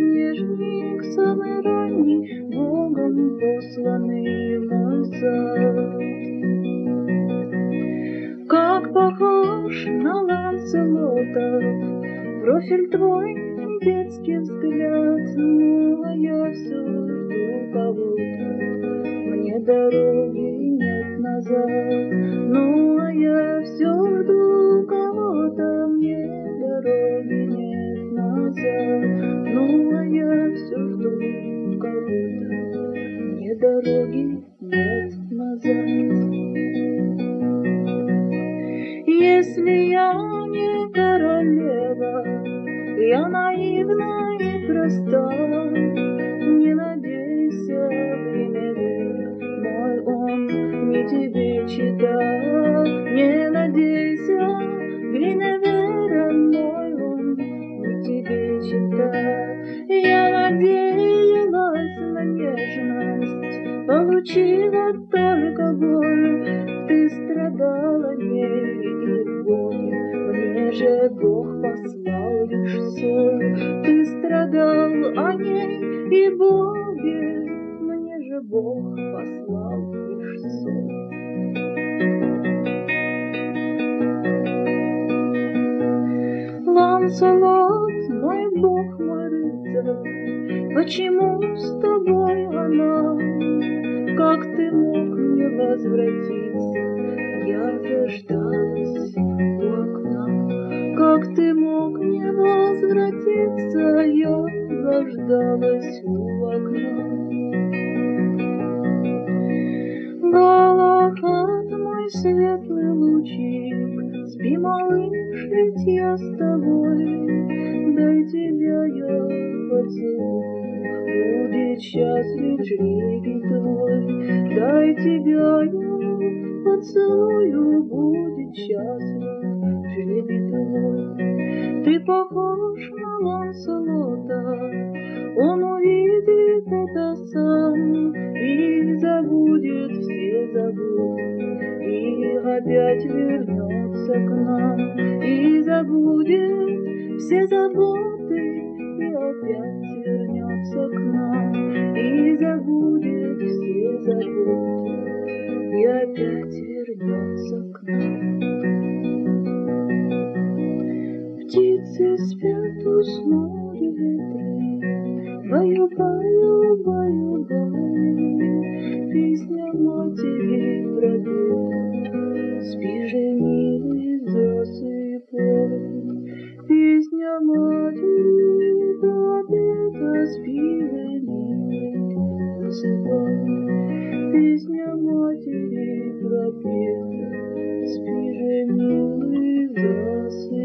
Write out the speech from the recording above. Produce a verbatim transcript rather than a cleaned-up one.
подснежник самый ранний, Богом посланный мой сад. Как похож на Ланселота профиль твой, детский взгляд, ну а я все жду кого-то, мне дороги нет назад. Ну а я все жду кого-то, мне дороги нет назад. Ну а я все жду кого-то, мне дороги нет назад. Если я не королева, я наивна и проста, не надейся, Гвиневер, мой он не тебе читал. Не надейся, Гвиневера, мой он не тебе читал. Я надеялась на нежность, получила только боль. Ты страдала ней и в горе, мне же Бог послал лишь соль. Ты страдал о ней и в Боге, мне же Бог послал лишь соль. Ланселот, мой Бог, мой рыцарь, почему с тобой она? Как ты мог не возвратиться? Я заждалась у окна. Как ты мог не возвратиться? Я заждалась у окна. Галахад, мой светлый лучик, спи, малыш, ведь я с тобой. Дай тебя я поцелую, будет счастлив жребий твой. Дай тебя я поцелую, будет счастлив жребий твой. Ты похож на Ланселота, он увидит это сам и забудет все заботы, и опять вернется к нам. И забудет все заботы, и опять вернется к нам. И забудет все заботы, и опять вернется к нам. Птицы спят, уснули ветры, баю, баю, баю, баю, песня матери пропета. Спи же, милый, засыпай, песня матери пропета. Спи же, милый, засыпай, песня матери пропета. Спи же, милый, засыпай.